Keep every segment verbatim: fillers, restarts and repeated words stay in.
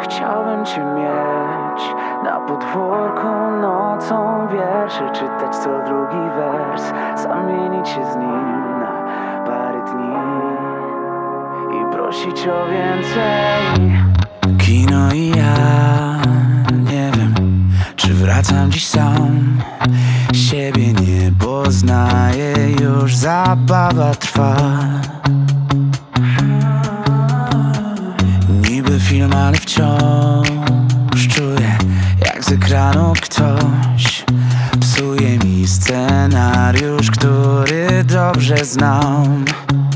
Chciałbym cię mieć na podwórku nocą, wiersze czytać co drugi wers, zamienić się z nim na parę dni i prosić o więcej. Kino i ja, nie wiem, czy wracam dziś sam. Siebie nie poznaję, już zabawa trwa. Niby film, ale wciąż czuję, jak z ekranu ktoś psuje mi scenariusz, który dobrze znam.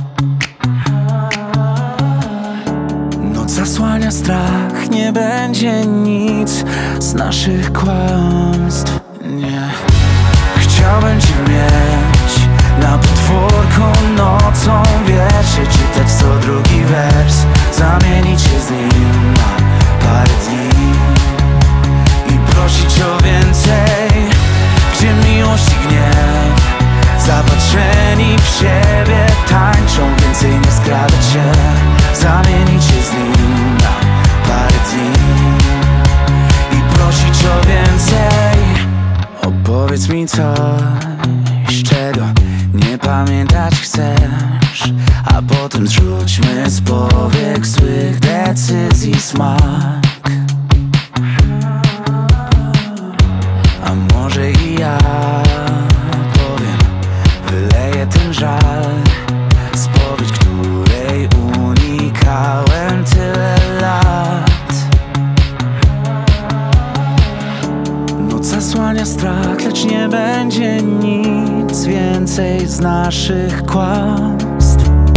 Noc zasłania strach, nie będzie nic z naszych kłamstw, nie. Chciałbym cię mieć na podwórku nocą, wiersze czytać co drugi wers, zamienić się z nim na parę dni i prosić o więcej. Gdzie miłość i gniew zapatrzeni w siebie tańczą, więcej nie skradać się, zamienić się z nim na parę dni i prosić o więcej. Opowiedz mi coś, czego nie pamiętać chcesz, a potem zrzućmy z powiek złych decyzji smak.